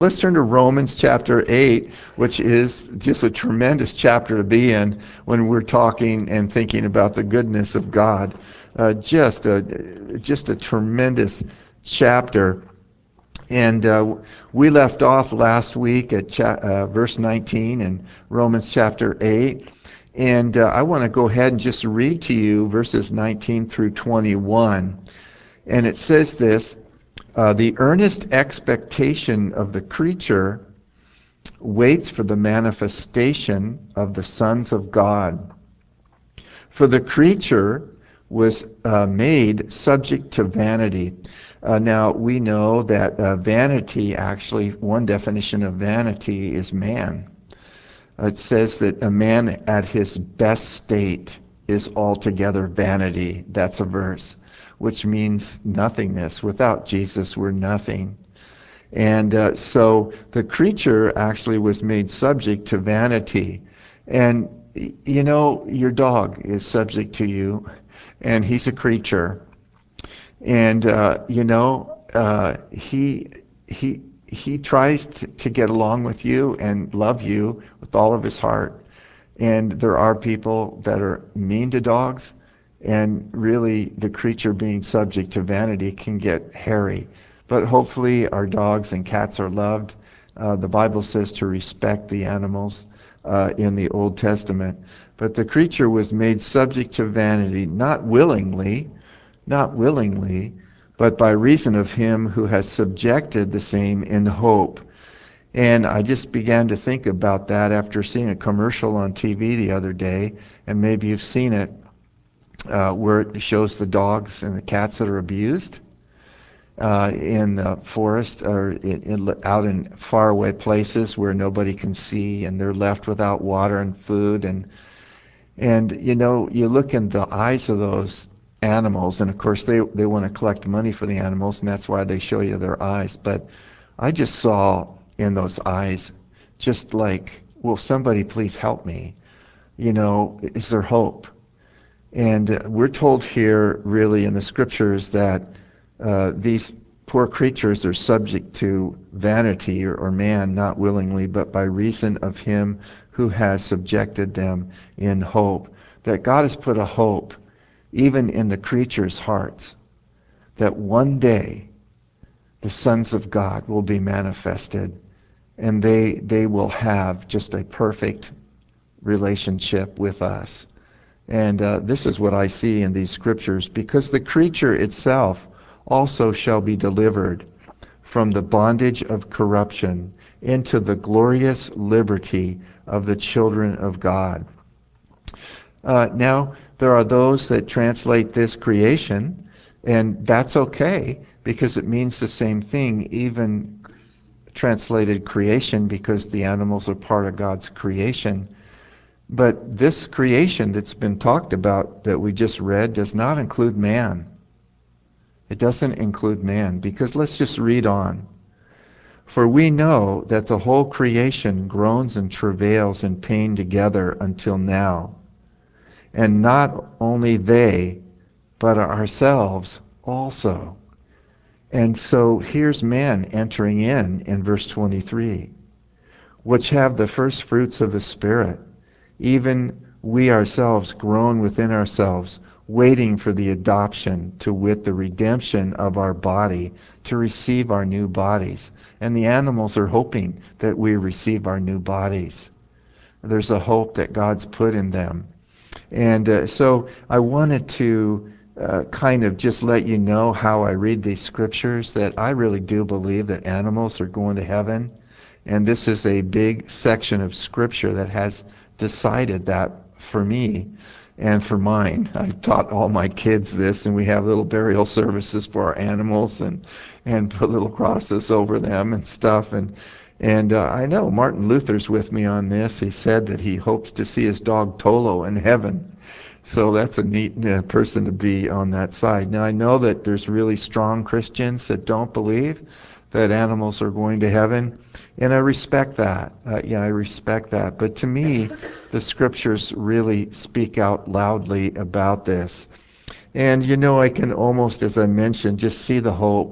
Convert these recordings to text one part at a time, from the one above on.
Let's turn to Romans chapter 8, which is just a tremendous chapter to be in when we're talking and thinking about the goodness of God. Just a tremendous chapter. And we left off last week at verse 19 in Romans chapter 8. And I want to go ahead and just read to you verses 19 through 21. And it says this, the earnest expectation of the creature waits for the manifestation of the sons of God. For the creature was made subject to vanity. Now, we know that vanity, actually, one definition of vanity is man. It says that a man at his best state is altogether vanity. That's a verse, which means nothingness. Without Jesus, we're nothing. And so the creature actually was made subject to vanity. And, you know, your dog is subject to you, and he's a creature. And, he tries to get along with you and love you with all of his heart. And there are people that are mean to dogs, and really the creature being subject to vanity can get hairy. But hopefully our dogs and cats are loved. The Bible says to respect the animals in the Old Testament. But the creature was made subject to vanity, not willingly, but by reason of him who has subjected the same in hope. And I just began to think about that after seeing a commercial on TV the other day, and maybe you've seen it, where it shows the dogs and the cats that are abused in the forest or out in faraway places where nobody can see, and they're left without water and food. And you know, you look in the eyes of those animals, and of course they want to collect money for the animals, and that's why they show you their eyes. But I just saw in those eyes just like, will somebody please help me? You know, is there hope? And we're told here really in the scriptures that these poor creatures are subject to vanity, or man, not willingly, but by reason of him who has subjected them in hope. That God has put a hope even in the creatures' hearts, that one day the sons of God will be manifested, and they will have just a perfect relationship with us. And this is what I see in these scriptures, because the creature itself also shall be delivered from the bondage of corruption into the glorious liberty of the children of God. Now, there are those that translate this creation, and that's okay, because it means the same thing, even translated creation, because the animals are part of God's creation. But this creation that's been talked about that we just read does not include man. It doesn't include man, because let's just read on. For we know that the whole creation groans and travails in pain together until now. And not only they, but ourselves also. And so here's man entering in verse 23, which have the first fruits of the Spirit, even we ourselves groan within ourselves, waiting for the adoption, to wit, the redemption of our body, to receive our new bodies. And the animals are hoping that we receive our new bodies. There's a hope that God's put in them. And so I wanted to kind of just let you know how I read these scriptures, that I really do believe that animals are going to heaven. And this is a big section of scripture that has decided that for me and for mine. I've taught all my kids this, and we have little burial services for our animals, and put little crosses over them and stuff. And I know Martin Luther's with me on this. He said that he hopes to see his dog Tolo in heaven. So that's a neat person to be on that side. Now, I know that there's really strong Christians that don't believe that animals are going to heaven, and I respect that. I respect that. But to me, the scriptures really speak out loudly about this. And you know, I can almost, as I mentioned, just see the hope.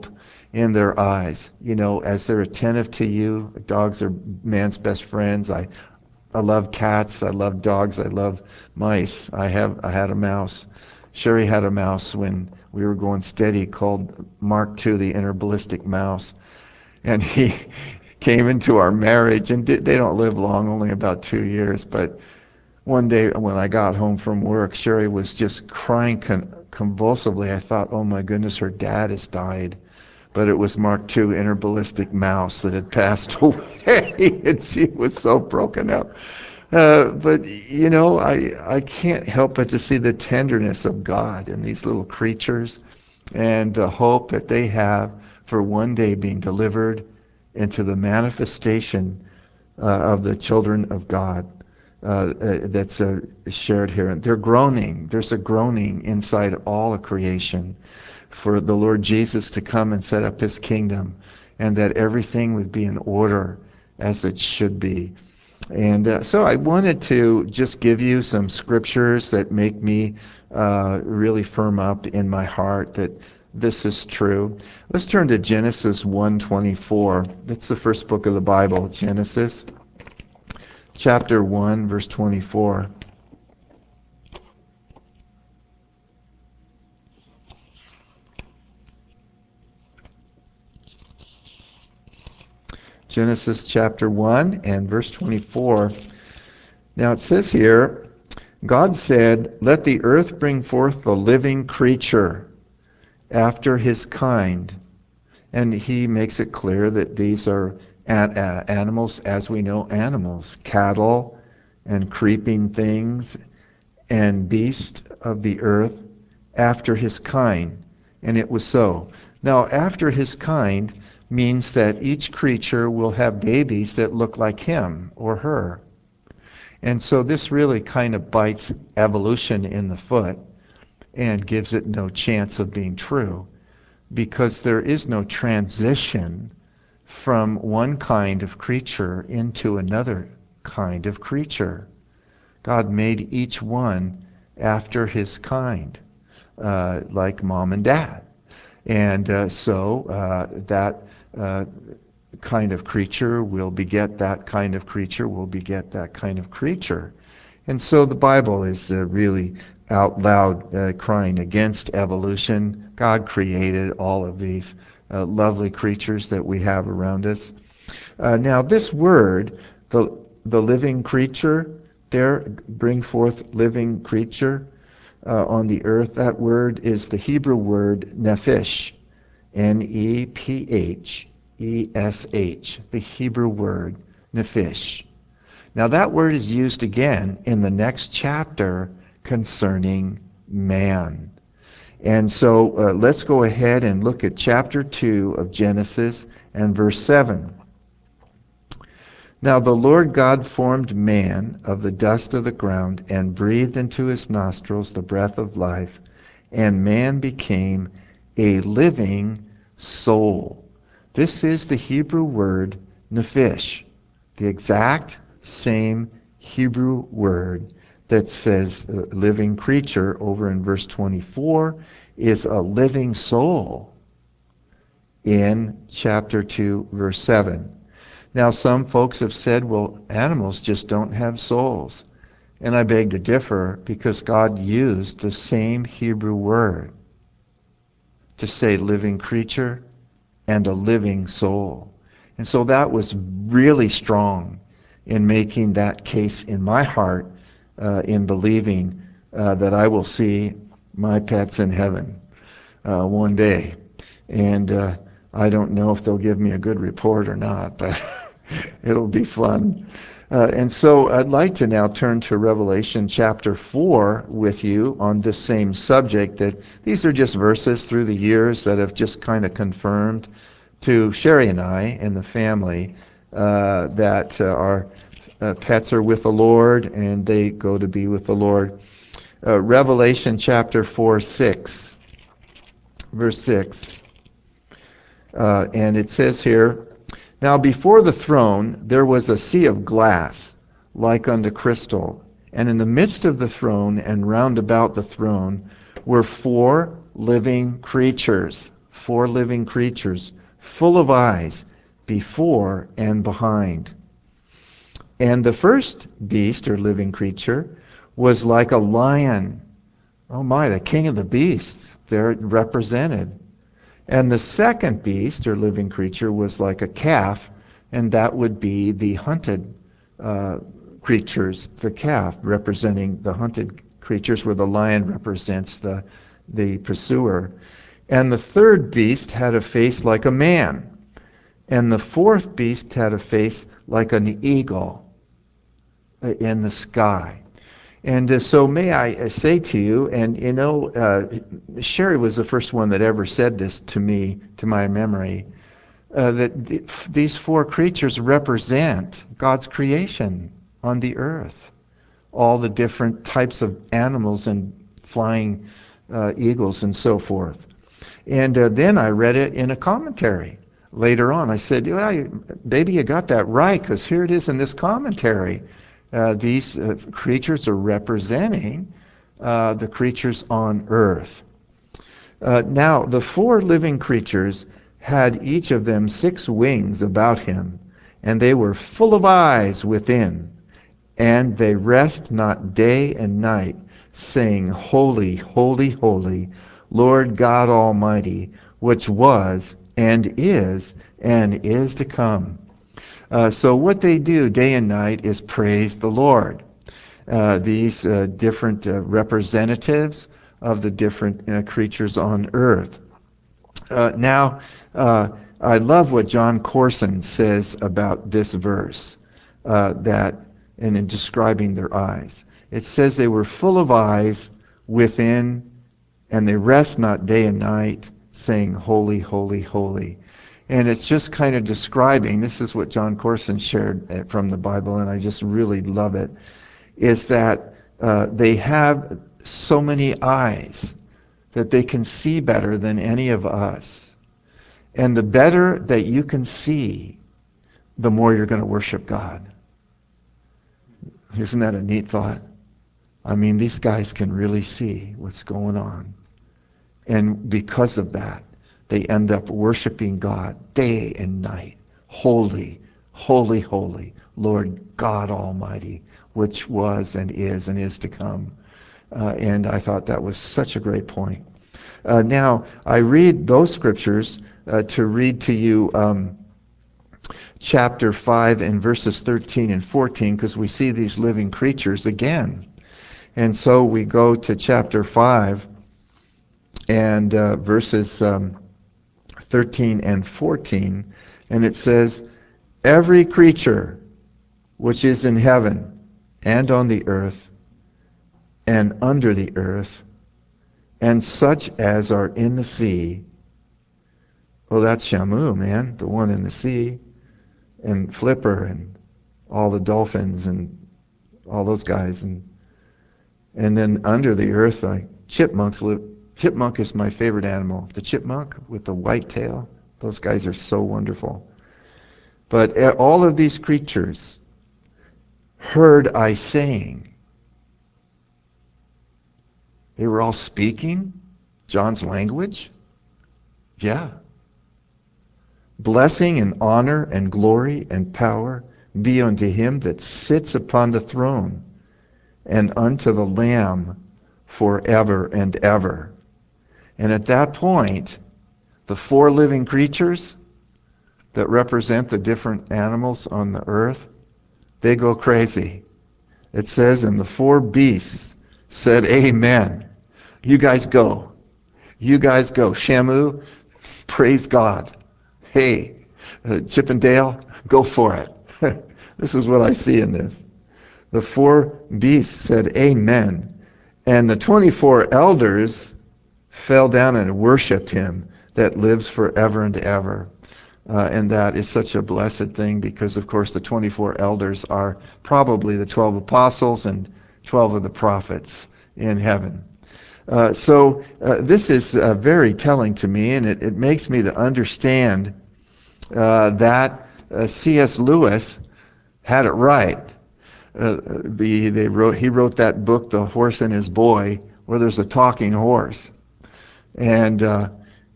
in their eyes, as they're attentive to you. Dogs are man's best friends. I love cats. I love dogs. I love mice. I had a mouse. Sherry had a mouse when we were going steady called Mark II, the interballistic mouse. And he came into our marriage, and they don't live long, only about 2 years. But one day when I got home from work, Sherry was just crying convulsively. I thought, oh my goodness, her dad has died. But it was Mark II interballistic mouse that had passed away, and she was so broken up. But I can't help but to see the tenderness of God in these little creatures, and the hope that they have for one day being delivered into the manifestation of the children of God that's shared here. And they're groaning. There's a groaning inside all of creation for the Lord Jesus to come and set up his kingdom, and that everything would be in order as it should be. And so I wanted to just give you some scriptures that make me really firm up in my heart that this is true. Let's turn to Genesis 1:24. That's the first book of the Bible, Genesis chapter 1, verse 24. Genesis chapter 1 and verse 24. Now it says here, God said, "Let the earth bring forth the living creature after his kind." And he makes it clear that these are animals, as we know animals, cattle and creeping things and beasts of the earth after his kind. And it was so. Now, after his kind means that each creature will have babies that look like him or her. And so this really kind of bites evolution in the foot and gives it no chance of being true, because there is no transition from one kind of creature into another kind of creature. God made each one after his kind, like mom and dad. And so that kind of creature will beget that kind of creature, will beget that kind of creature. And so the Bible is really out loud crying against evolution. God created all of these lovely creatures that we have around us. Now, this word, the living creature, there, bring forth living creature on the earth, that word is the Hebrew word nephesh, Nephesh, the Hebrew word nephesh. Now that word is used again in the next chapter concerning man. And so let's go ahead and look at chapter 2 of Genesis and verse 7. Now the Lord God formed man of the dust of the ground and breathed into his nostrils the breath of life, and man became a living soul. This is the Hebrew word nephesh, the exact same Hebrew word that says living creature over in verse 24 is a living soul in chapter 2, verse 7. Now, some folks have said, well, animals just don't have souls. And I beg to differ, because God used the same Hebrew word to say living creature and a living soul. And so that was really strong in making that case in my heart, in believing that I will see my pets in heaven one day. And I don't know if they'll give me a good report or not, but it'll be fun. And so I'd like to now turn to Revelation chapter 4 with you on this same subject. That these are just verses through the years that have just kind of confirmed to Sherry and I and the family that our pets are with the Lord and they go to be with the Lord. Revelation chapter 4, 6, verse 6. And it says here, "Now before the throne there was a sea of glass, like unto crystal, and in the midst of the throne and round about the throne were four living creatures, full of eyes before and behind. And the first beast or living creature was like a lion. Oh my, the king of the beasts, there represented. And the second beast or living creature was like a calf, and that would be the hunted creatures, the calf representing the hunted creatures, where the lion represents the pursuer. And the third beast had a face like a man, and the fourth beast had a face like an eagle in the sky. And so may I say to you, and Sherry was the first one that ever said this to me, to my memory, that these four creatures represent God's creation on the earth. All the different types of animals and flying eagles and so forth. And then I read it in a commentary later on. I said, "Baby, you got that right, because here it is in this commentary. These creatures are representing the creatures on earth." Now, the four living creatures had each of them 6 wings about him, and they were full of eyes within, and they rest not day and night, saying, Holy, holy, holy, Lord God Almighty, which was and is to come. So what they do day and night is praise the Lord. These different representatives of the different creatures on earth. Now, I love what John Corson says about this verse, and in describing their eyes. It says they were full of eyes within, and they rest not day and night, saying, Holy, holy, holy. And it's just kind of describing, this is what John Corson shared from the Bible, and I just really love it, is that they have so many eyes that they can see better than any of us. And the better that you can see, the more you're going to worship God. Isn't that a neat thought? I mean, these guys can really see what's going on. And because of that, they end up worshiping God day and night. Holy, holy, holy, Lord God Almighty, which was and is to come. And I thought that was such a great point. Now, I read those scriptures to read to you chapter 5 and verses 13 and 14, because we see these living creatures again. And so we go to chapter 5 and verses 13 and 14, and it says, Every creature which is in heaven and on the earth and under the earth, and such as are in the sea. Well, that's Shamu, man, the one in the sea, and Flipper, and all the dolphins, and all those guys, and then under the earth, like chipmunks live. Chipmunk is my favorite animal. The chipmunk with the white tail. Those guys are so wonderful. But all of these creatures heard I saying. They were all speaking John's language. Yeah. Blessing and honor and glory and power be unto him that sits upon the throne and unto the Lamb forever and ever. And at that point, the 4 living creatures that represent the different animals on the earth, they go crazy. It says, and the 4 beasts said, Amen. You guys go. You guys go. Shamu, praise God. Hey, Chip and Dale, go for it. This is what I see in this. The 4 beasts said, Amen. And the 24 elders fell down and worshipped him that lives forever and ever. And that is such a blessed thing, because, of course, the 24 elders are probably the 12 apostles and 12 of the prophets in heaven. So this is very telling to me, and it makes me to understand that C.S. Lewis had it right. He wrote that book, The Horse and His Boy, where there's a talking horse. And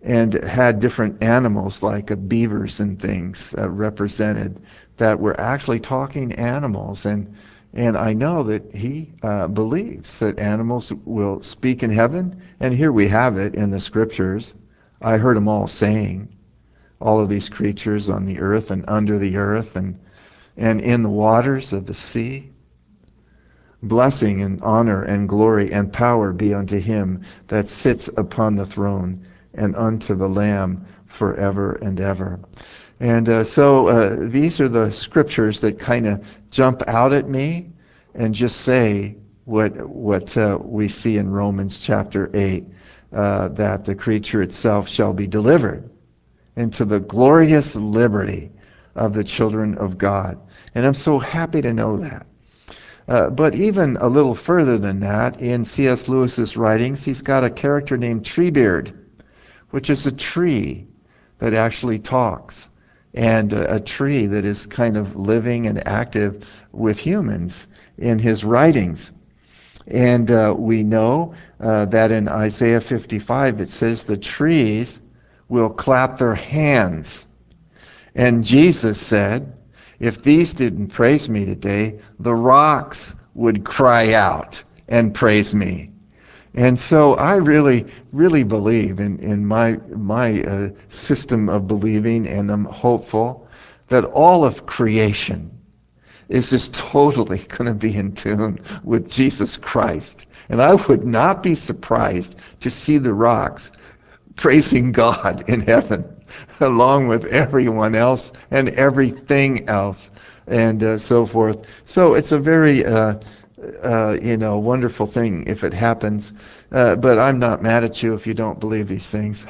and had different animals like beavers and things represented that were actually talking animals. And I know that he believes that animals will speak in heaven. And here we have it in the scriptures. I heard them all saying, all of these creatures on the earth and under the earth and in the waters of the sea. Blessing and honor and glory and power be unto him that sits upon the throne and unto the Lamb forever and ever. And so these are the scriptures that kind of jump out at me and just say what we see in Romans chapter 8, that the creature itself shall be delivered into the glorious liberty of the children of God. And I'm so happy to know that. But even a little further than that, in C.S. Lewis's writings, he's got a character named Treebeard, which is a tree that actually talks, and a tree that is kind of living and active with humans in his writings. And we know that in Isaiah 55 it says the trees will clap their hands. And Jesus said, if these didn't praise me today, the rocks would cry out and praise me. And so I really, really believe in my system of believing, and I'm hopeful that all of creation is just totally going to be in tune with Jesus Christ. And I would not be surprised to see the rocks praising God in heaven, along with everyone else and everything else, and so forth. So it's a very, wonderful thing if it happens. But I'm not mad at you if you don't believe these things.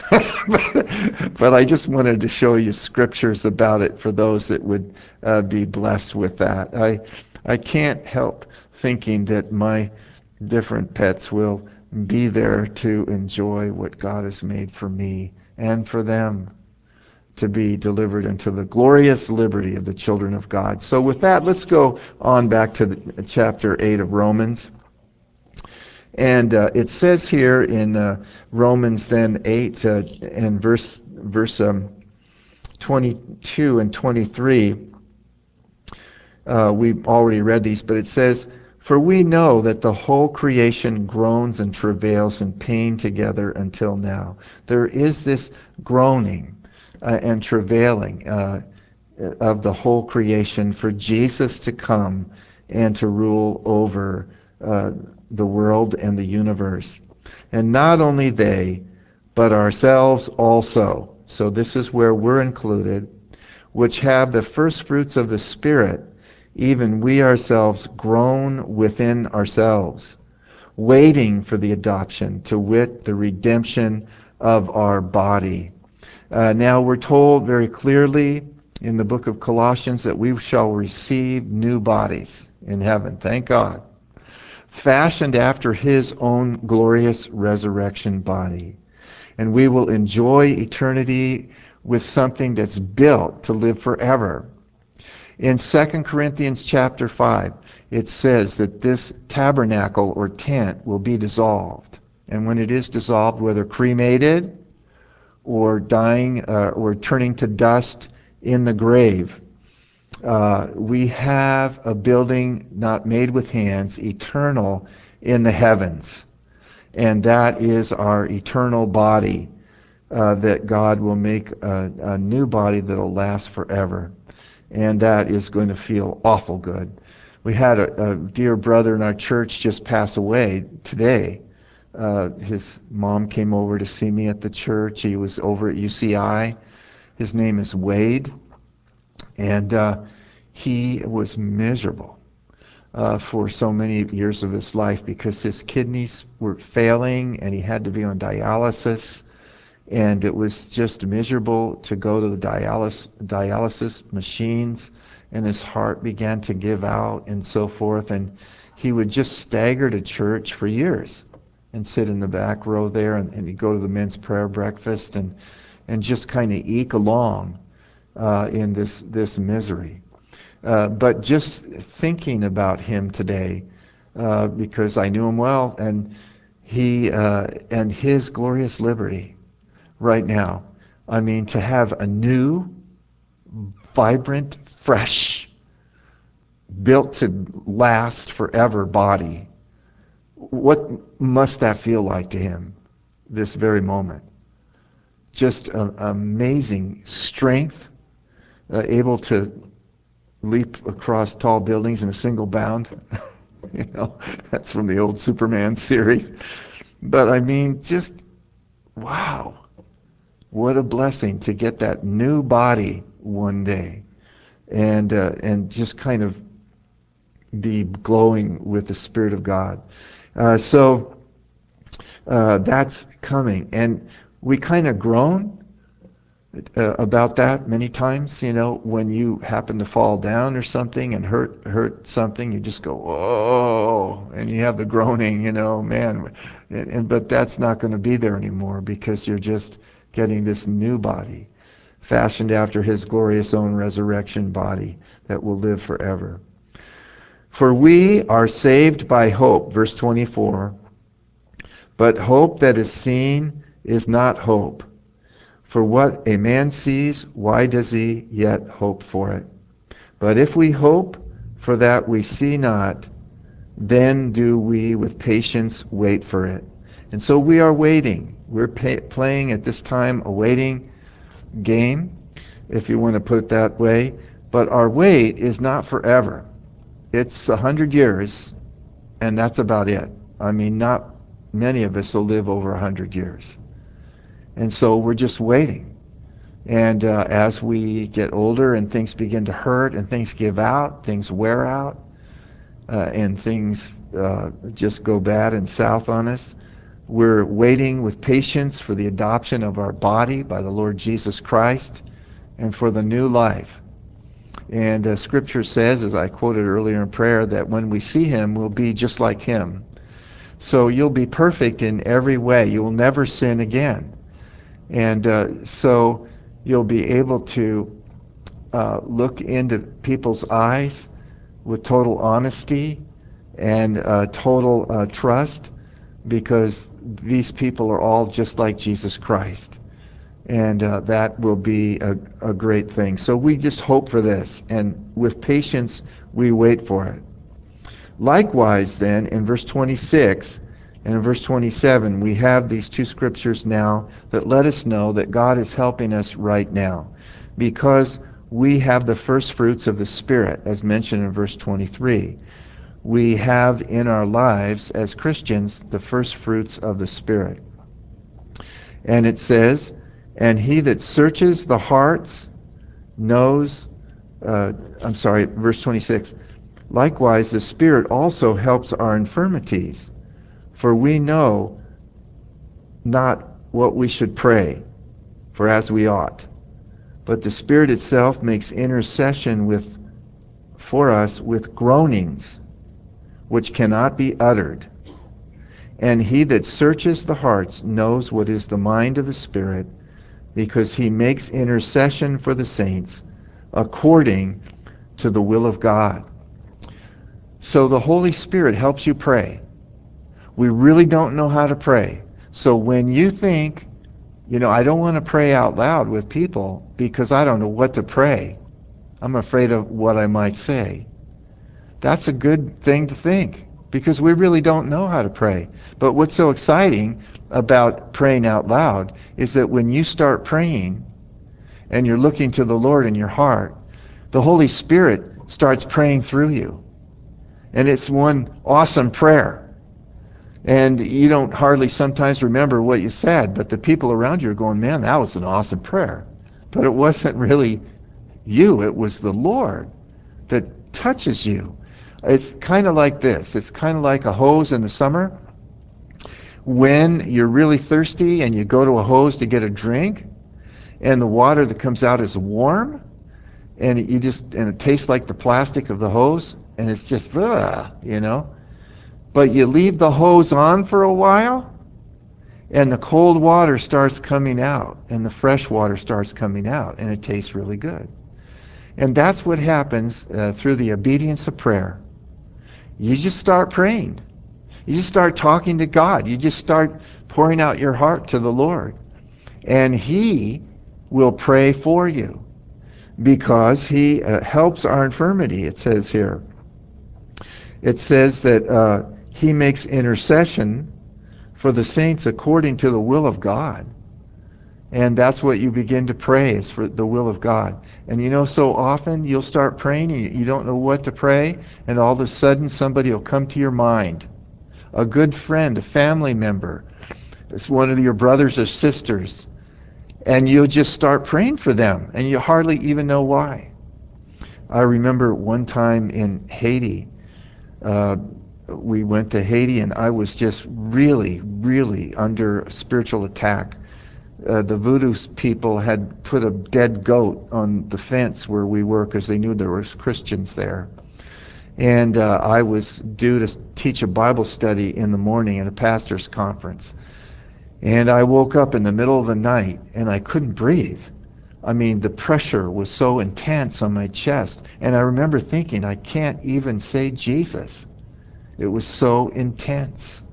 But I just wanted to show you scriptures about it for those that would be blessed with that. I can't help thinking that my different pets will be there to enjoy what God has made for me and for them, to be delivered into the glorious liberty of the children of God. So with that, let's go on back to chapter 8 of Romans. And it says here in Romans then 8 and verse 22 and 23, we've already read these, but it says, for we know that the whole creation groans and travails in pain together until now. There is this groaning and travailing of the whole creation for Jesus to come and to rule over the world and the universe. And not only they, but ourselves also. So this is where we're included, which have the first fruits of the Spirit, even we ourselves groan within ourselves, waiting for the adoption, to wit, the redemption of our body. Now we're told very clearly in the book of Colossians that we shall receive new bodies in heaven. Thank God. Fashioned after his own glorious resurrection body. And we will enjoy eternity with something that's built to live forever. In 2 Corinthians chapter 5, it says that this tabernacle or tent will be dissolved. And when it is dissolved, whether cremated or dying or turning to dust in the grave, we have a building not made with hands, eternal in the heavens. And that is our eternal body, that God will make a new body that will last forever. And that is going to feel awful good. We had a dear brother in our church just pass away today. His mom came over to see me at the church. He was over at UCI. His name is Wade. And he was miserable for so many years of his life because his kidneys were failing and he had to be on dialysis. And it was just miserable to go to the dialysis machines, and his heart began to give out and so forth. And he would just stagger to church for years and sit in the back row there, and he'd go to the men's prayer breakfast and just kind of eke along in this misery. But just thinking about him today, because I knew him well, and he and his glorious liberty, right now. I mean, to have a new, vibrant, fresh, built to last forever body. What must that feel like to him this very moment? Just amazing strength, able to leap across tall buildings in a single bound. You know, that's from the old Superman series. But I mean, just wow, what a blessing to get that new body one day, and just kind of be glowing with the Spirit of God. So that's coming, and we kind of groan about that many times. You know, when you happen to fall down or something and hurt something, you just go, "Oh," and you have the groaning. You know, man, but that's not going to be there anymore because you're just getting this new body, fashioned after His glorious own resurrection body that will live forever. For we are saved by hope, verse 24. But hope that is seen is not hope. For what a man sees, why does he yet hope for it? But if we hope for that we see not, then do we with patience wait for it. And so we are waiting. We're playing at this time a waiting game, if you want to put it that way. But our wait is not forever. It's 100 years, and that's about it. I mean, not many of us will live over 100 years. And so we're just waiting. And as we get older and things begin to hurt and things give out, things wear out, and things just go bad and south on us, we're waiting with patience for the adoption of our body by the Lord Jesus Christ and for the new life. And Scripture says, as I quoted earlier in prayer, that when we see Him, we'll be just like Him. So you'll be perfect in every way. You will never sin again. And so you'll be able to look into people's eyes with total honesty and total trust, because these people are all just like Jesus Christ. And that will be a great thing. So we just hope for this, and with patience we wait for it. Likewise, then, in verse 26 and in verse 27, we have these two scriptures now that let us know that God is helping us right now, because we have the first fruits of the Spirit, as mentioned in verse 23. We have in our lives as Christians the first fruits of the Spirit. And it says, and he that searches the hearts knows, verse 26, likewise the Spirit also helps our infirmities, for we know not what we should pray for as we ought, but the Spirit itself makes intercession for us with groanings which cannot be uttered. And he that searches the hearts knows what is the mind of the Spirit, because he makes intercession for the saints according to the will of God. So the Holy Spirit helps you pray. We really don't know how to pray. So when you think, I don't want to pray out loud with people because I don't know what to pray, I'm afraid of what I might say, that's a good thing to think, because we really don't know how to pray. But what's so exciting about praying out loud is that when you start praying and you're looking to the Lord in your heart, the Holy Spirit starts praying through you. And it's one awesome prayer. And you don't hardly sometimes remember what you said, but the people around you are going, man, that was an awesome prayer. But it wasn't really you, it was the Lord that touches you. It's kind of like this. It's kind of like a hose in the summer. When you're really thirsty and you go to a hose to get a drink, and the water that comes out is warm, and it tastes like the plastic of the hose, and it's just, But you leave the hose on for a while, and the cold water starts coming out, and the fresh water starts coming out, and it tastes really good. And that's what happens through the obedience of prayer. You just start praying. You just start talking to God. You just start pouring out your heart to the Lord. and he will pray for you because he helps our infirmity, it says here. It says that he makes intercession for the saints according to the will of God. And that's what you begin to pray, is for the will of God. And you know, so often you'll start praying and you don't know what to pray, and all of a sudden somebody will come to your mind. A good friend, a family member, it's one of your brothers or sisters, and you'll just start praying for them, and you hardly even know why. I remember one time in Haiti, uh, we went to Haiti, and I was just really, really under spiritual attack. The voodoo people had put a dead goat on the fence where we were because they knew there was Christians there. And I was due to teach a Bible study in the morning at a pastor's conference. And I woke up in the middle of the night and I couldn't breathe. I mean, the pressure was so intense on my chest. And I remember thinking, I can't even say Jesus. It was so intense.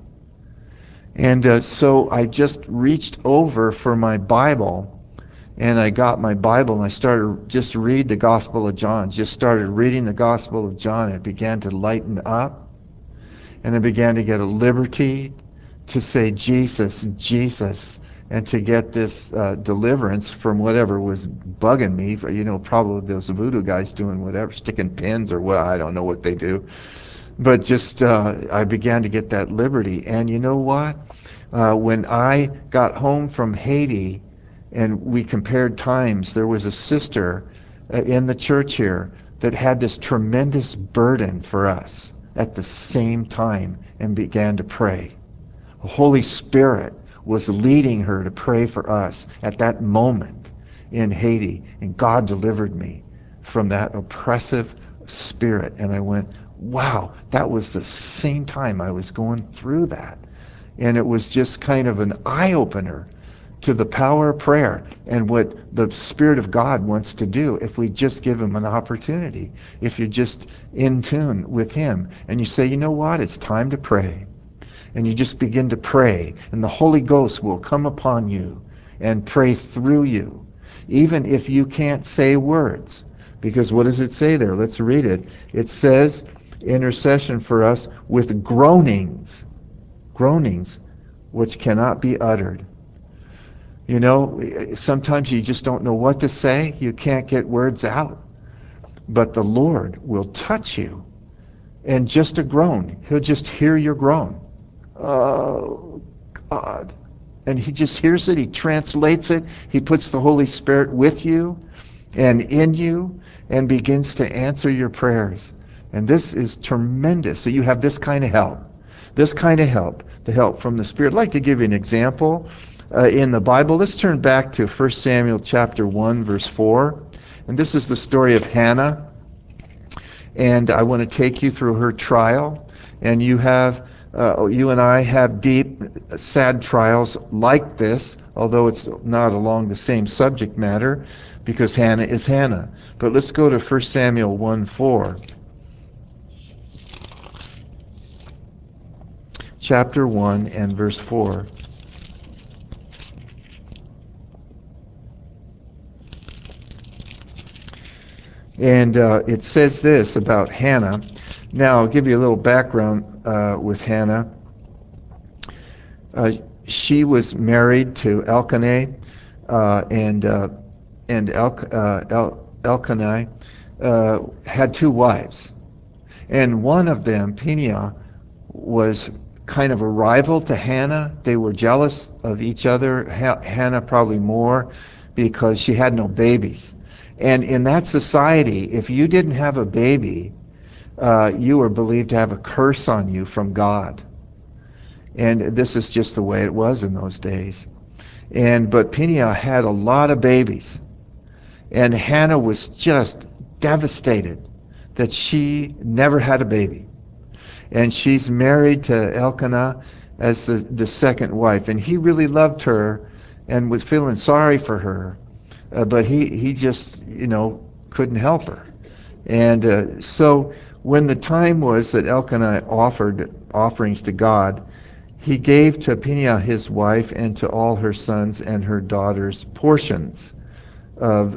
And so I just reached over for my Bible, and I got my Bible and I started just read the Gospel of John. Just started reading the Gospel of John, and it began to lighten up, and I began to get a liberty to say Jesus, Jesus, and to get this deliverance from whatever was bugging me. You know, probably those voodoo guys doing whatever, sticking pins or what, I don't know what they do. But just I began to get that liberty. And you know what? When I got home from Haiti and we compared times, there was a sister in the church here that had this tremendous burden for us at the same time and began to pray. The Holy Spirit was leading her to pray for us at that moment in Haiti, and God delivered me from that oppressive spirit. And I went, wow, that was the same time I was going through that. And it was just kind of an eye-opener to the power of prayer and what the Spirit of God wants to do if we just give him an opportunity. If you're just in tune with him and you say, you know what, it's time to pray. And you just begin to pray, and the Holy Ghost will come upon you and pray through you, even if you can't say words. Because what does it say there? Let's read it. It says, intercession for us with groanings, groanings which cannot be uttered. You know, sometimes you just don't know what to say. You can't get words out. But the Lord will touch you, and just a groan, he'll just hear your groan. Oh, God. And he just hears it, he translates it, he puts the Holy Spirit with you and in you and begins to answer your prayers. And this is tremendous. So you have this kind of help. This kind of help, the help from the Spirit. I'd like to give you an example in the Bible. Let's turn back to 1 Samuel chapter 1, verse 4. And this is the story of Hannah. And I want to take you through her trial. And you and I have deep, sad trials like this, although it's not along the same subject matter, because Hannah is Hannah. But let's go to 1 Samuel 1:4. Chapter 1 and verse 4. And it says this about Hannah. Now, I'll give you a little background with Hannah. She was married to Elkanah, and Elkanah had two wives. And one of them, Peninnah, was kind of a rival to Hannah. They were jealous of each other, Hannah probably more, because she had no babies. And in that society, if you didn't have a baby, you were believed to have a curse on you from God. And this is just the way it was in those days. But Peninnah had a lot of babies. And Hannah was just devastated that she never had a baby. And she's married to Elkanah as the second wife. And he really loved her and was feeling sorry for her. But he just, couldn't help her. And so when the time was that Elkanah offered offerings to God, he gave to Peninnah his wife and to all her sons and her daughters portions of,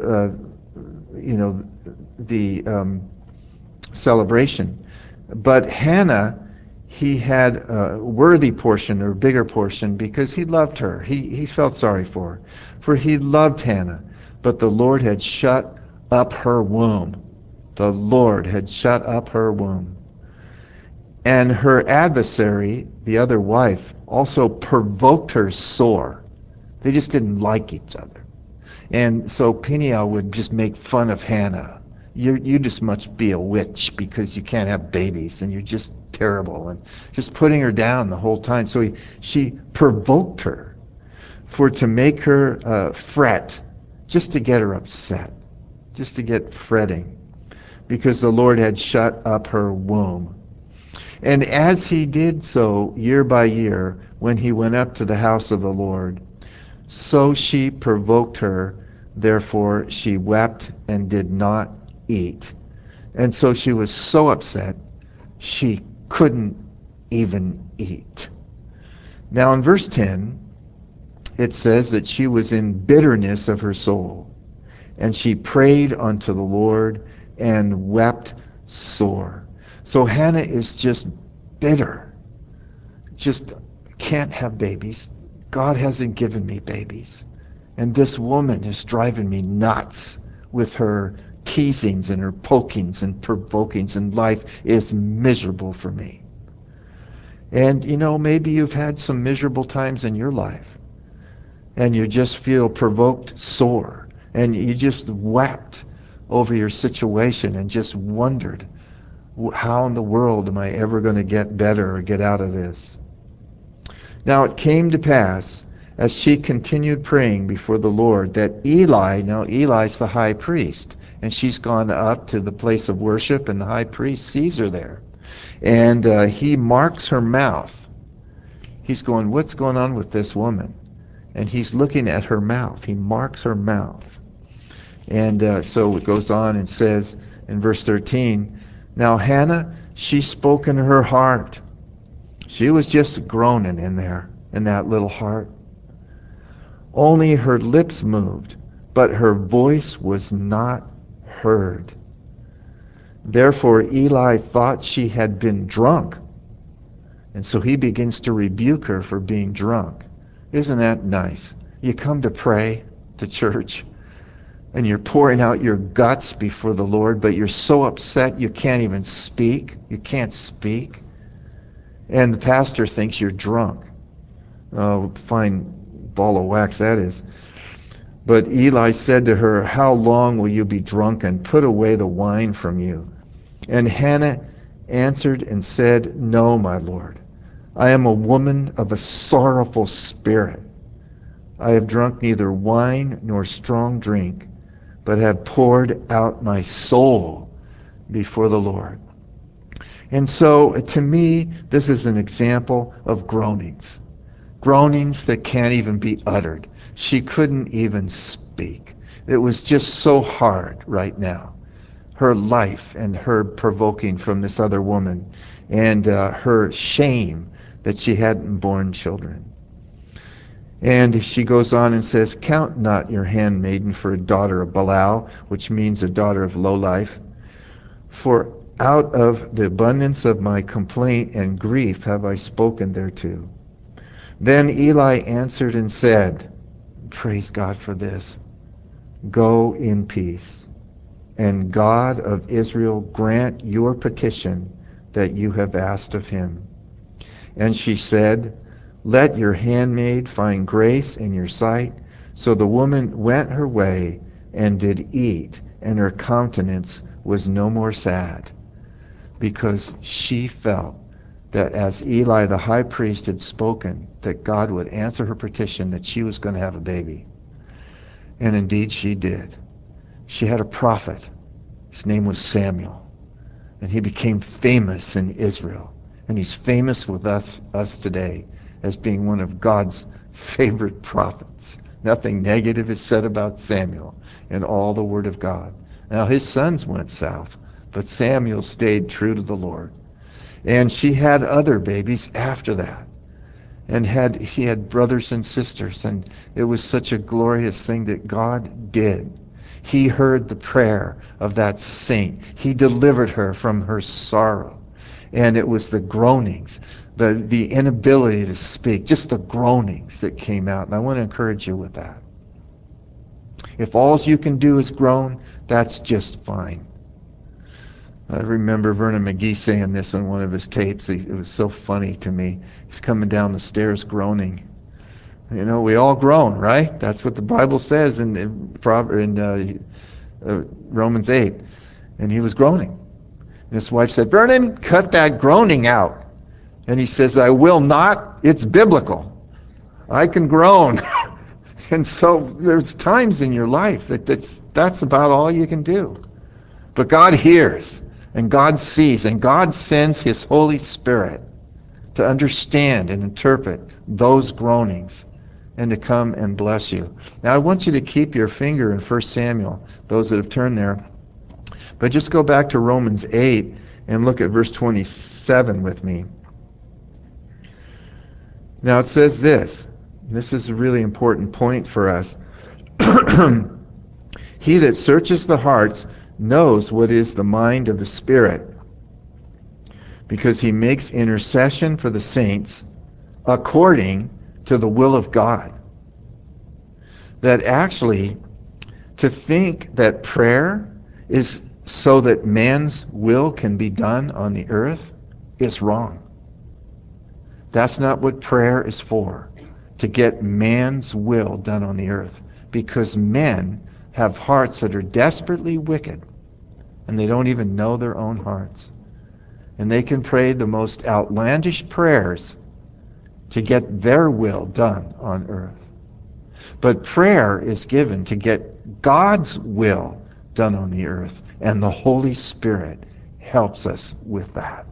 the celebration. But Hannah, he had a worthy portion or bigger portion because he loved her. He felt sorry for her, for he loved Hannah. But the Lord had shut up her womb. The Lord had shut up her womb. And her adversary, the other wife, also provoked her sore. They just didn't like each other. And so Peniel would just make fun of Hannah. You just must be a witch because you can't have babies, and you're just terrible, and just putting her down the whole time. So she provoked her for to make her fret, just to get her upset, just to get fretting, because the Lord had shut up her womb. And as he did so year by year, when he went up to the house of the Lord, so she provoked her, therefore she wept and did not eat. And so she was so upset, she couldn't even eat. Now in verse 10, it says that she was in bitterness of her soul, and she prayed unto the Lord and wept sore. So Hannah is just bitter, just can't have babies. God hasn't given me babies. And this woman is driving me nuts with her teasings and her pokings and provokings, and life is miserable for me. And maybe you've had some miserable times in your life, and you just feel provoked sore, and you just wept over your situation and just wondered, how in the world am I ever going to get better or get out of this? Now it came to pass, as she continued praying before the Lord, that Eli, now Eli's the high priest, and she's gone up to the place of worship, and the high priest sees her there. And he marks her mouth. He's going, what's going on with this woman? And he's looking at her mouth. He marks her mouth. And so it goes on and says in verse 13, now Hannah, she spoke in her heart. She was just groaning in there, in that little heart. Only her lips moved, but her voice was not heard. Therefore Eli thought she had been drunk, and so he begins to rebuke her for being drunk. Isn't that nice? You come to pray to church, and you're pouring out your guts before the Lord, but you're so upset you can't even speak. You can't speak. And the pastor thinks you're drunk. Oh, fine ball of wax that is. But Eli said to her, how long will you be drunken? Put away the wine from you. And Hannah answered and said, no, my Lord. I am a woman of a sorrowful spirit. I have drunk neither wine nor strong drink, but have poured out my soul before the Lord. And so, to me, this is an example of groanings. Groanings that can't even be uttered. She couldn't even speak. It was just so hard right now. Her life and her provoking from this other woman, and her shame that she hadn't borne children. And she goes on and says, count not your handmaiden for a daughter of Belial, which means a daughter of low life. For out of the abundance of my complaint and grief have I spoken thereto. Then Eli answered and said, praise God for this, go in peace, and God of Israel grant your petition that you have asked of him. And she said, let your handmaid find grace in your sight. So the woman went her way and did eat, and her countenance was no more sad, because she felt that as Eli the high priest had spoken, that God would answer her petition, that she was going to have a baby. And indeed she did. She had a prophet. His name was Samuel. And he became famous in Israel. And he's famous with us today as being one of God's favorite prophets. Nothing negative is said about Samuel in all the Word of God. Now his sons went south, but Samuel stayed true to the Lord. And she had other babies after that. and he had brothers and sisters, and it was such a glorious thing that God did. He heard the prayer of that saint. He delivered her from her sorrow. And it was the groanings, the inability to speak, just the groanings that came out. And I want to encourage you with that. If all you can do is groan, that's just fine. I remember Vernon McGee saying this on one of his tapes. It was so funny to me. He's coming down the stairs groaning. You know, we all groan, right? That's what the Bible says in Romans 8. And he was groaning. And his wife said, Vernon, cut that groaning out. And he says, I will not. It's biblical. I can groan. And so there's times in your life that's about all you can do. But God hears, and God sees, and God sends His Holy Spirit to understand and interpret those groanings and to come and bless you. Now I want you to keep your finger in 1 Samuel, those that have turned there. But just go back to Romans 8 and look at verse 27 with me. Now it says this. This is a really important point for us. He that searches the hearts knows what is the mind of the Spirit, because he makes intercession for the saints according to the will of God. That actually, to think that prayer is so that man's will can be done on the earth is wrong. That's not what prayer is for, to get man's will done on the earth, because men have hearts that are desperately wicked, and they don't even know their own hearts. And they can pray the most outlandish prayers to get their will done on earth. But prayer is given to get God's will done on the earth, and the Holy Spirit helps us with that.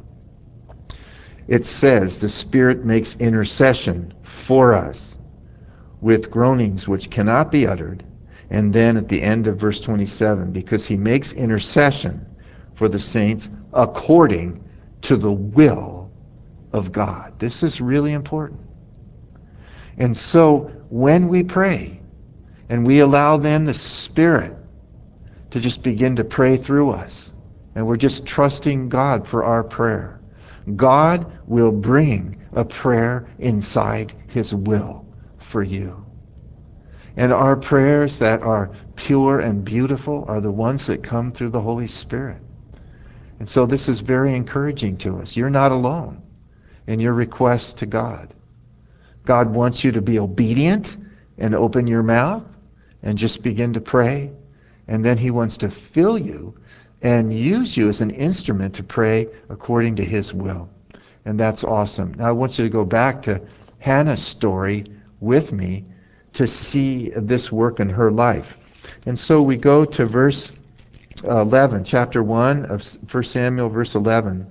It says the Spirit makes intercession for us with groanings which cannot be uttered. And then at the end of verse 27, because he makes intercession for the saints according to the will of God. This is really important. And so when we pray, and we allow then the Spirit to just begin to pray through us, and we're just trusting God for our prayer, God will bring a prayer inside His will for you. And our prayers that are pure and beautiful are the ones that come through the Holy Spirit. And so this is very encouraging to us. You're not alone in your requests to God. God wants you to be obedient and open your mouth and just begin to pray. And then He wants to fill you and use you as an instrument to pray according to His will. And that's awesome. Now I want you to go back to Hannah's story with me to see this work in her life. And so we go to verse 11, chapter 1 of 1 Samuel, verse 11.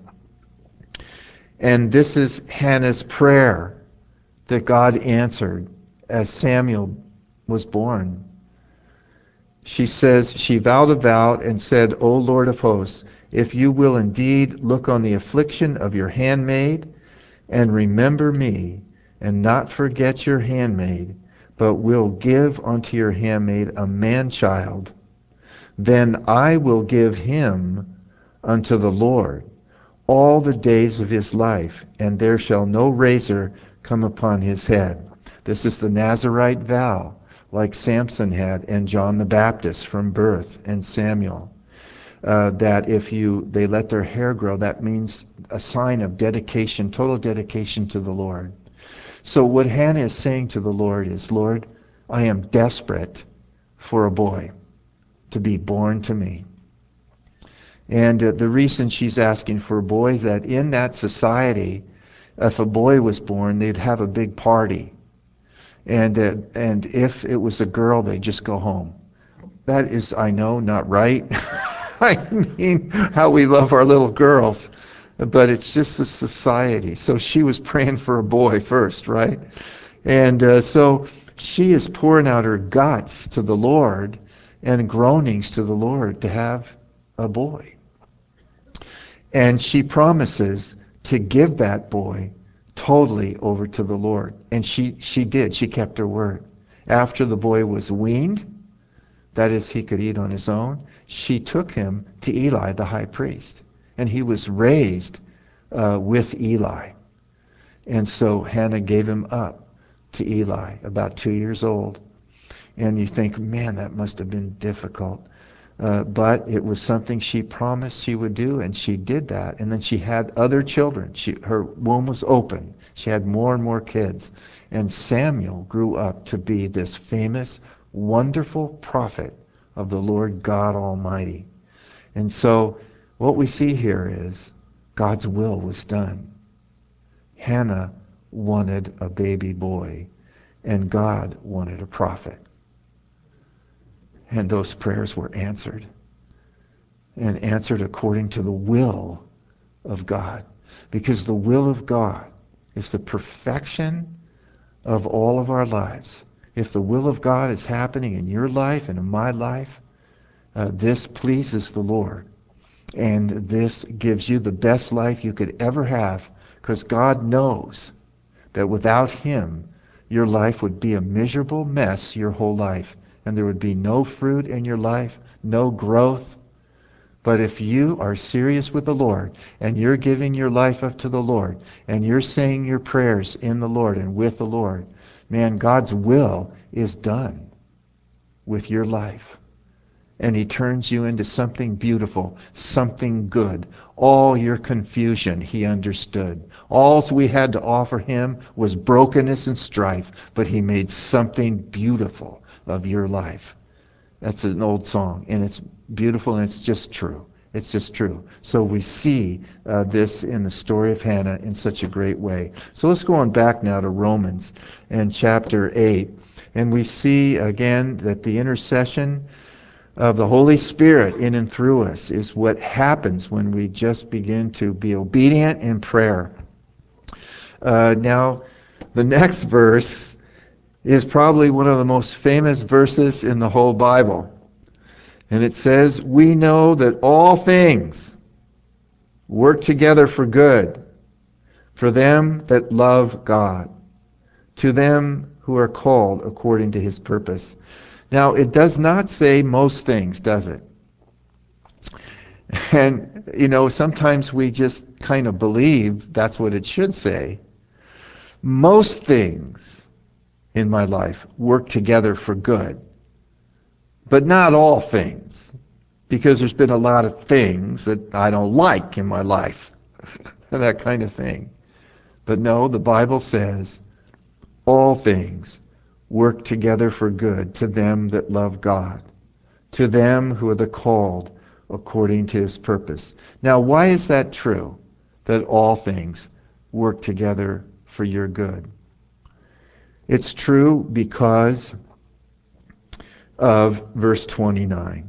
And this is Hannah's prayer that God answered as Samuel was born. She says, she vowed a vow and said, O Lord of hosts, if you will indeed look on the affliction of your handmaid and remember me, and not forget your handmaid, but will give unto your handmaid a man-child, then I will give him unto the Lord all the days of his life, and there shall no razor come upon his head. This is the Nazirite vow, like Samson had and John the Baptist from birth, and Samuel. That if they let their hair grow, that means a sign of dedication, total dedication to the Lord. So what Hannah is saying to the Lord is, Lord, I am desperate for a boy to be born to me. And the reason she's asking for a boy is that in that society, if a boy was born, they'd have a big party. And if it was a girl, they'd just go home. That is, I know, not right. I mean, how we love our little girls. But it's just a society. So she was praying for a boy first, right? And so she is pouring out her guts to the Lord and groanings to the Lord to have a boy. And she promises to give that boy totally over to the Lord. And she did. She kept her word. After the boy was weaned, that is, he could eat on his own, she took him to Eli, the high priest. And he was raised with Eli. And so Hannah gave him up to Eli, about 2 years old. And you think, man, that must have been difficult. But it was something she promised she would do, and she did that. And then she had other children. Her womb was open. She had more and more kids. And Samuel grew up to be this famous, wonderful prophet of the Lord God Almighty. And so what we see here is God's will was done. Hannah wanted a baby boy, and God wanted a prophet. And those prayers were answered, and answered according to the will of God. Because the will of God is the perfection of all of our lives. If the will of God is happening in your life and in my life, this pleases the Lord. And this gives you the best life you could ever have, because God knows that without Him, your life would be a miserable mess your whole life. And there would be no fruit in your life, no growth. But if you are serious with the Lord, and you're giving your life up to the Lord, and you're saying your prayers in the Lord and with the Lord, man, God's will is done with your life. And He turns you into something beautiful, something good. All your confusion He understood. All we had to offer Him was brokenness and strife, but He made something beautiful of your life. That's an old song, and it's beautiful, and it's just true. It's just true. So we see this in the story of Hannah in such a great way. So let's go on back now to Romans and chapter 8. And we see again that the intercession of the Holy Spirit in and through us is what happens when we just begin to be obedient in prayer. Now, the next verse is probably one of the most famous verses in the whole Bible. And it says, "We know that all things work together for good, for them that love God, to them who are called according to His purpose." Now, it does not say most things, does it? And, sometimes we just kind of believe that's what it should say. Most things in my life work together for good, but not all things, because there's been a lot of things that I don't like in my life, that kind of thing. But no, the Bible says all things work together for good to them that love God, to them who are the called according to His purpose. Now, why is that true, that all things work together for your good? It's true because of verse 29.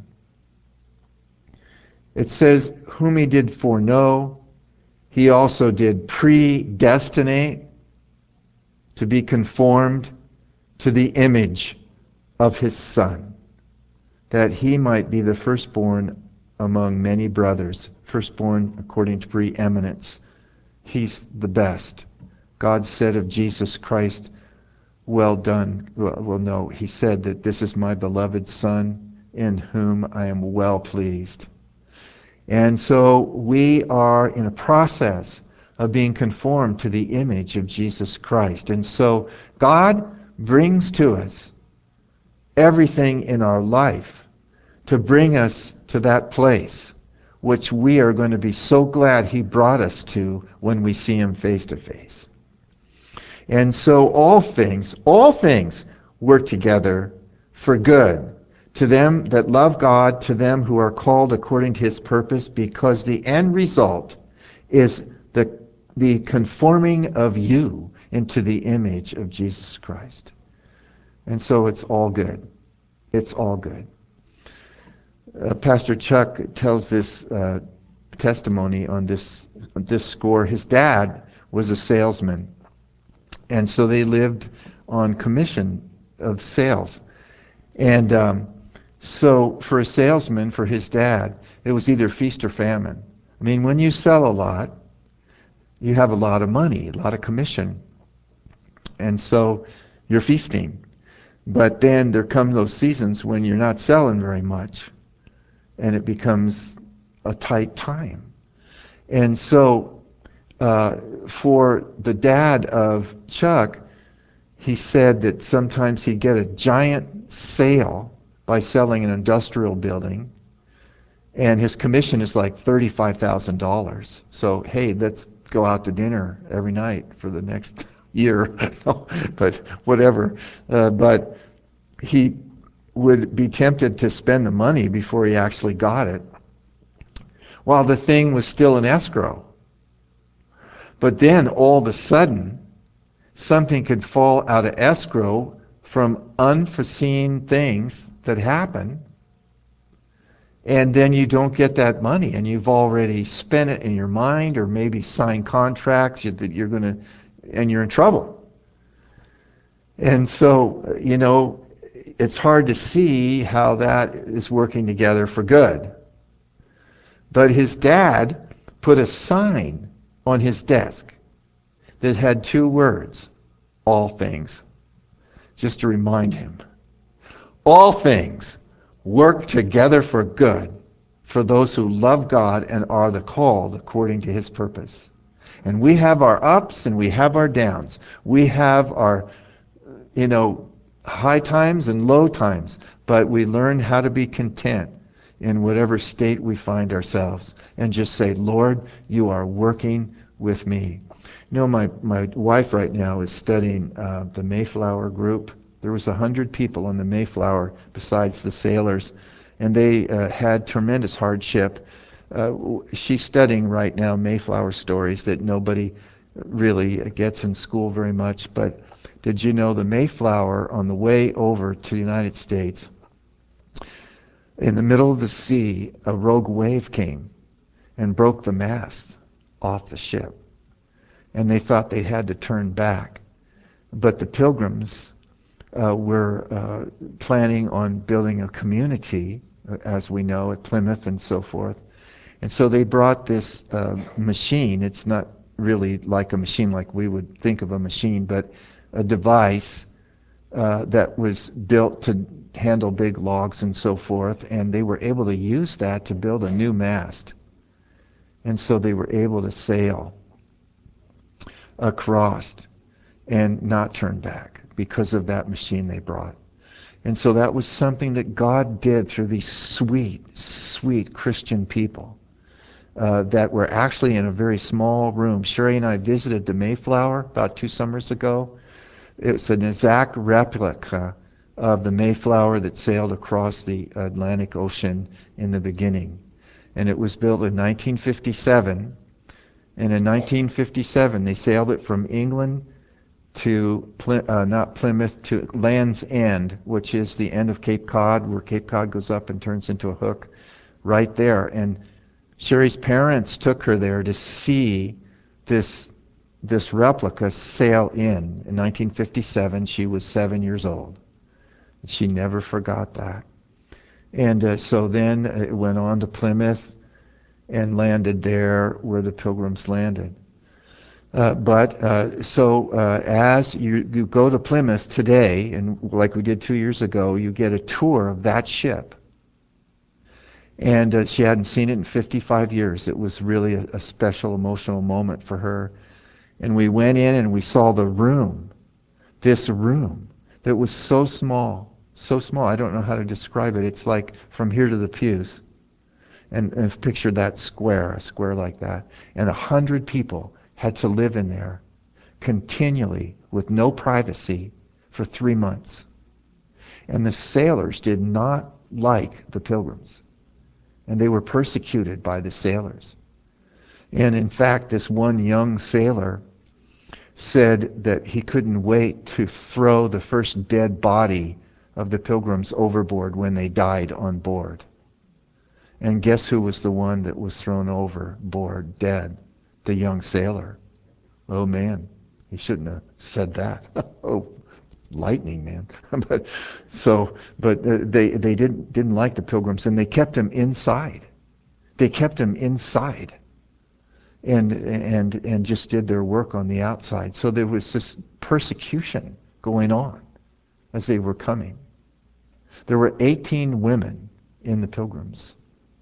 It says, "Whom He did foreknow, He also did predestinate to be conformed to the image of His Son, that He might be the firstborn among many brothers." Firstborn according to preeminence. He's the best. God said of Jesus Christ, "Well done." Well, no, He said that this is my beloved Son in whom I am well pleased. And so we are in a process of being conformed to the image of Jesus Christ. And so God brings to us everything in our life to bring us to that place which we are going to be so glad He brought us to when we see Him face to face. And so all things work together for good to them that love God, to them who are called according to His purpose, because the end result is the conforming of you into the image of Jesus Christ. And so it's all good. It's all good. Pastor Chuck tells this testimony on this score. His dad was a salesman, and so they lived on commission of sales. And so for a salesman, for his dad, it was either feast or famine. I mean, when you sell a lot, you have a lot of money, a lot of commission. And so you're feasting. But then there come those seasons when you're not selling very much, and it becomes a tight time. And so for the dad of Chuck, he said that sometimes he'd get a giant sale by selling an industrial building, and his commission is like $35,000. So, hey, let's go out to dinner every night for the next year, but whatever. But he would be tempted to spend the money before he actually got it, while the thing was still in escrow. But then all of a sudden, something could fall out of escrow from unforeseen things that happen, and then you don't get that money, and you've already spent it in your mind, or maybe signed contracts that you're going to, and you're in trouble. And so, it's hard to see how that is working together for good. But his dad put a sign on his desk that had two words: all things, just to remind him. All things work together for good for those who love God and are the called according to his purpose. And we have our ups and we have our downs. We have our, high times and low times, but we learn how to be content in whatever state we find ourselves and just say, Lord, you are working with me. My wife right now is studying the Mayflower group. There was 100 people on the Mayflower besides the sailors, and they had tremendous hardship. She's studying right now Mayflower stories that nobody really gets in school very much. But did you know the Mayflower, on the way over to the United States, in the middle of the sea, a rogue wave came and broke the mast off the ship. And they thought they had to turn back. But the Pilgrims were planning on building a community, as we know, at Plymouth and so forth. And so they brought this machine. It's not really like a machine like we would think of a machine, but a device that was built to handle big logs and so forth. And they were able to use that to build a new mast. And so they were able to sail across and not turn back because of that machine they brought. And so that was something that God did through these sweet, sweet Christian people that were actually in a very small room. Sherry and I visited the Mayflower about 2 summers ago. It was an exact replica of the Mayflower that sailed across the Atlantic Ocean in the beginning. And it was built in 1957. And in 1957, they sailed it from England to, not Plymouth, to Land's End, which is the end of Cape Cod, where Cape Cod goes up and turns into a hook, right there. And Sherry's parents took her there to see this replica sail in. In 1957, she was 7 years old. She never forgot that. And so then it went on to Plymouth and landed there where the Pilgrims landed. So as you go to Plymouth today, and like we did 2 years ago, you get a tour of that ship. And she hadn't seen it in 55 years. It was really a special emotional moment for her. And we went in and we saw the room, this room that was so small, I don't know how to describe it. It's like from here to the pews. And picture that square, a square like that. And 100 people had to live in there continually with no privacy for 3 months. And the sailors did not like the Pilgrims. And they were persecuted by the sailors. And in fact, this one young sailor said that he couldn't wait to throw the first dead body of the Pilgrims overboard when they died on board. And guess who was the one that was thrown overboard dead? The young sailor. Oh man, he shouldn't have said that. Oh, lightning, man. but they didn't like the Pilgrims, and they kept him inside. They kept him inside. and just did their work on the outside. So there was this persecution going on as they were coming. There were 18 women in the Pilgrims,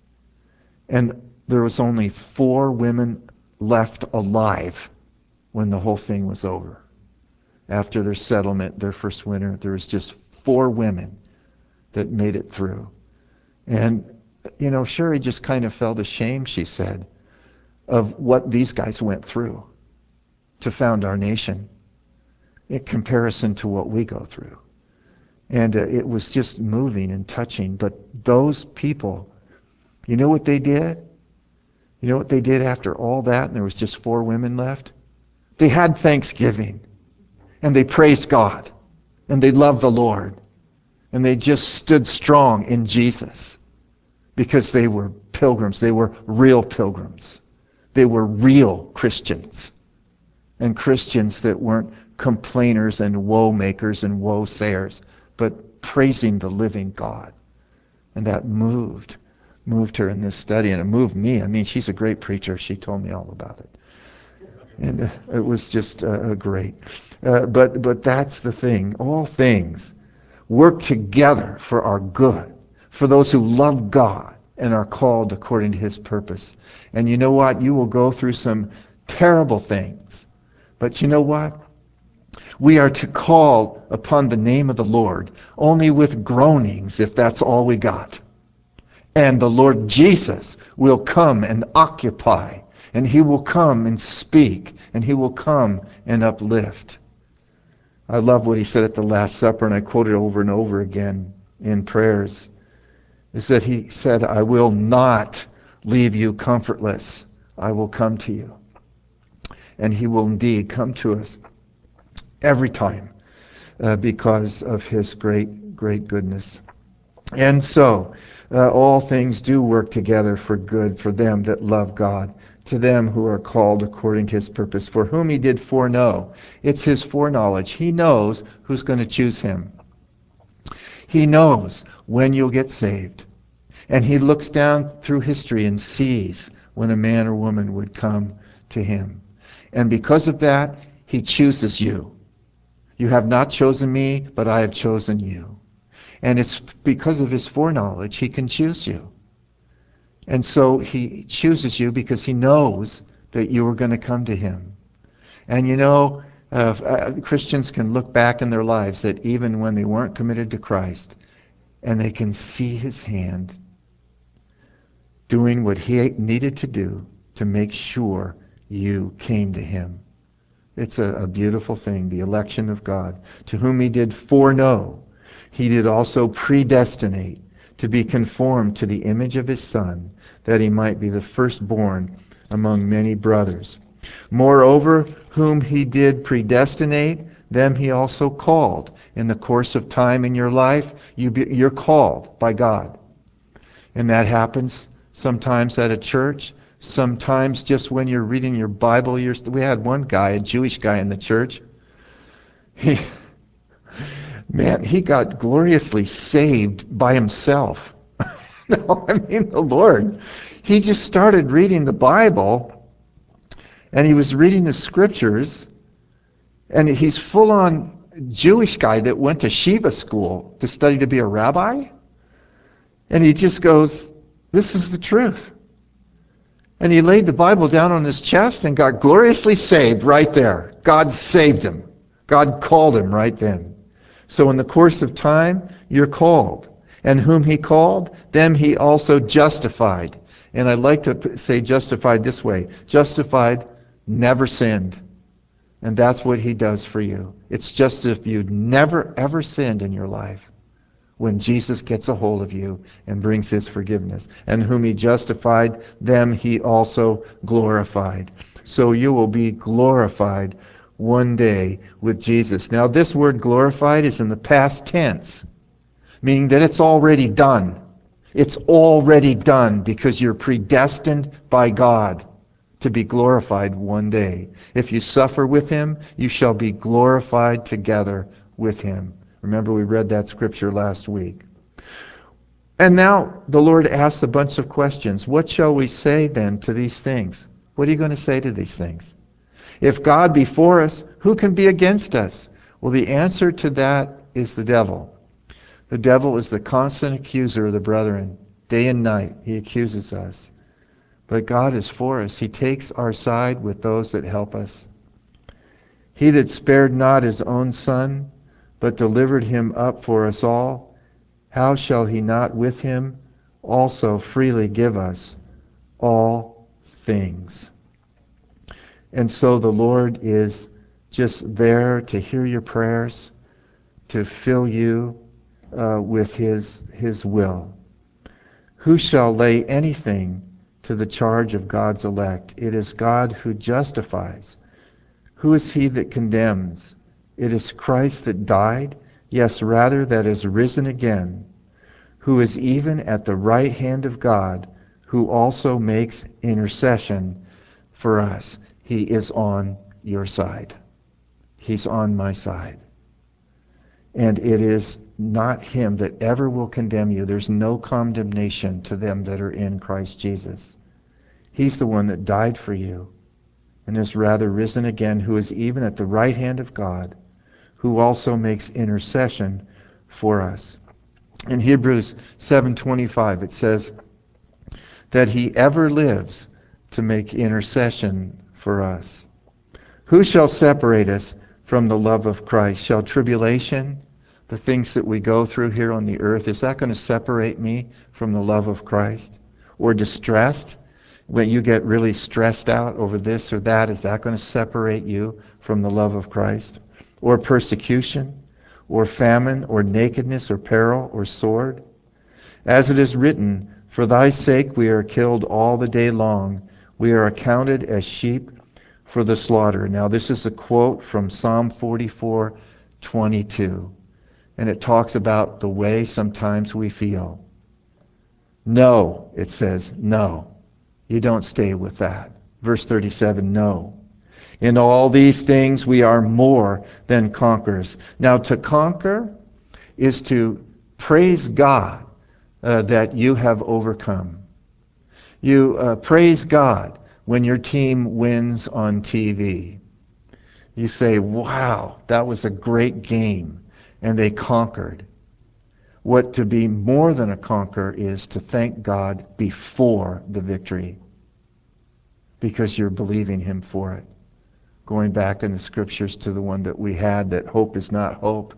and there was only 4 women left alive when the whole thing was over. After their settlement, their first winter, there was just 4 women that made it through. And, Sherry just kind of felt ashamed, she said, of what these guys went through to found our nation in comparison to what we go through. And it was just moving and touching. But those people, you know what they did? You know what they did after all that and there was just 4 women left? They had thanksgiving. And they praised God. And they loved the Lord. And they just stood strong in Jesus. Because they were pilgrims. They were real pilgrims. They were real Christians. And Christians that weren't complainers and woe makers and woe sayers, but praising the living God. And that moved her in this study, and it moved me. I mean, she's a great preacher. She told me all about it. And it was just great. But that's the thing. All things work together for our good, for those who love God and are called according to his purpose. And you know what? You will go through some terrible things. But you know what? We are to call upon the name of the Lord only with groanings, if that's all we got. And the Lord Jesus will come and occupy, and he will come and speak, and he will come and uplift. I love what he said at the Last Supper, and I quote it over and over again in prayers, is that he said, I will not leave you comfortless. I will come to you. And he will indeed come to us every time because of his great goodness. And so, all things do work together for good for them that love God, to them who are called according to his purpose, for whom he did foreknow. It's his foreknowledge. He knows who's going to choose him. He knows when you'll get saved. And he looks down through history and sees when a man or woman would come to him. And because of that, he chooses you. You have not chosen me, but I have chosen you. And it's because of his foreknowledge he can choose you. And so he chooses you because he knows that you are going to come to him. And Christians can look back in their lives that even when they weren't committed to Christ, and they can see his hand doing what he needed to do to make sure you came to him. It's a beautiful thing, the election of God, to whom he did foreknow. He did also predestinate to be conformed to the image of his Son, that he might be the firstborn among many brothers. Moreover, whom he did predestinate, them he also called. In the course of time in your life, you're called by God. And that happens sometimes at a church, sometimes just when you're reading your Bible. We had one guy, a Jewish guy in the church. He got gloriously saved by himself. No, I mean the Lord. He just started reading the Bible, and he was reading the scriptures, and he's full-on Jewish guy that went to Shiva school to study to be a rabbi. And he just goes, this is the truth. And he laid the Bible down on his chest and got gloriously saved right there. God saved him. God called him right then. So in the course of time, you're called. And whom he called, them he also justified. And I like to say justified this way. Justified, never sinned. And that's what he does for you. It's just as if you'd never, ever sinned in your life when Jesus gets a hold of you and brings his forgiveness. And whom he justified, them he also glorified. So you will be glorified one day with Jesus. Now this word glorified is in the past tense, meaning that it's already done. It's already done because you're predestined by God to be glorified one day. If you suffer with him, you shall be glorified together with him. Remember, we read that scripture last week. And now the Lord asks a bunch of questions. What shall we say then to these things? What are you going to say to these things? If God be for us, who can be against us? Well, the answer to that is the devil. The devil is the constant accuser of the brethren. Day and night, he accuses us. But God is for us. He takes our side with those that help us. He that spared not his own son, but delivered him up for us all, how shall he not with him also freely give us all things? And so the Lord is just there to hear your prayers, to fill you with his will. Who shall lay anything to the charge of God's elect? It is God who justifies. Who is he that condemns? It is Christ that died, yes, rather that is risen again, who is even at the right hand of God, who also makes intercession for us. He is on your side. He's on my side. And it is not him that ever will condemn you. There's no condemnation to them that are in Christ Jesus. He's the one that died for you and is rather risen again, who is even at the right hand of God, who also makes intercession for us. In Hebrews 7:25 it says that he ever lives to make intercession for us. Who shall separate us from the love of Christ? Shall tribulation, the things that we go through here on the earth, is that going to separate me from the love of Christ? Or distressed, when you get really stressed out over this or that, is that going to separate you from the love of Christ? Or persecution, or famine, or nakedness, or peril, or sword? As it is written, for thy sake we are killed all the day long. We are accounted as sheep for the slaughter. Now this is a quote from Psalm 44:22. And it talks about the way sometimes we feel. No, it says, no. You don't stay with that. Verse 37, no. In all these things we are more than conquerors. Now to conquer is to praise God that you have overcome. You praise God when your team wins on TV. You say, wow, that was a great game, and they conquered. What to be more than a conqueror is to thank God before the victory, because you're believing him for it. Going back in the scriptures to the one that we had, that hope is not hope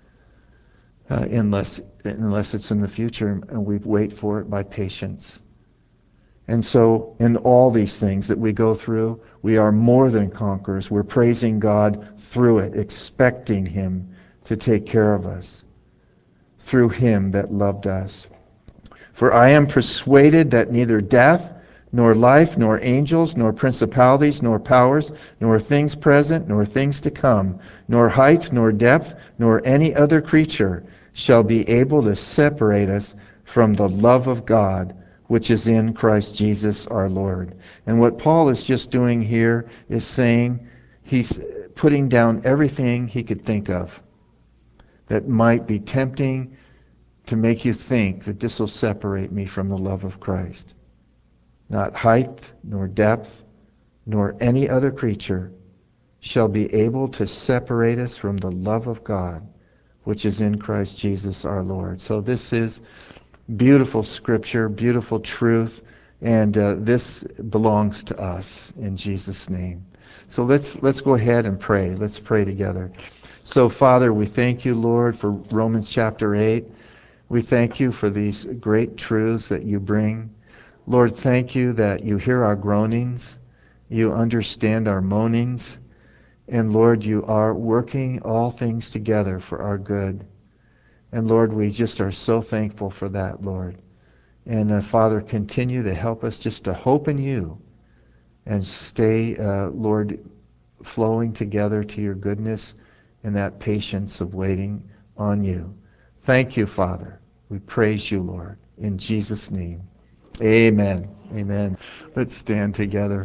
unless it's in the future, and we wait for it by patience. And so in all these things that we go through, we are more than conquerors. We're praising God through it, expecting him to take care of us through him that loved us. For I am persuaded that neither death, nor life, nor angels, nor principalities, nor powers, nor things present, nor things to come, nor height, nor depth, nor any other creature shall be able to separate us from the love of God, which is in Christ Jesus our Lord. And what Paul is just doing here is saying he's putting down everything he could think of that might be tempting to make you think that this will separate me from the love of Christ. Not height, nor depth, nor any other creature shall be able to separate us from the love of God, which is in Christ Jesus our Lord. So this is beautiful scripture, beautiful truth, and this belongs to us in Jesus' name. So let's go ahead and pray. Let's pray together. So Father, we thank you, Lord, for Romans chapter 8. We thank you for these great truths that you bring. Lord, thank you that you hear our groanings, you understand our moanings, and Lord, you are working all things together for our good. And Lord, we just are so thankful for that, Lord. And Father, continue to help us just to hope in you and stay, Lord, flowing together to your goodness and that patience of waiting on you. Thank you, Father. We praise you, Lord, in Jesus' name. Amen. Amen. Let's stand together.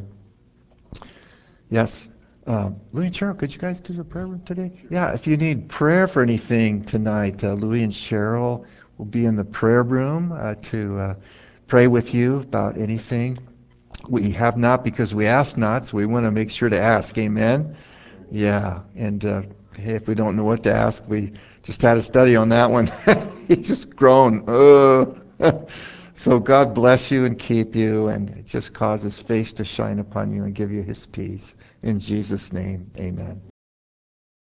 Yes. Louis and Cheryl, could you guys do the prayer room today? Yeah, if you need prayer for anything tonight, Louis and Cheryl will be in the prayer room to pray with you about anything. We have not because we ask not, so we want to make sure to ask. Amen? Yeah. And hey, if we don't know what to ask, we just had a study on that one. He's just grown. So God bless you and keep you and just cause his face to shine upon you and give you his peace. In Jesus' name, amen.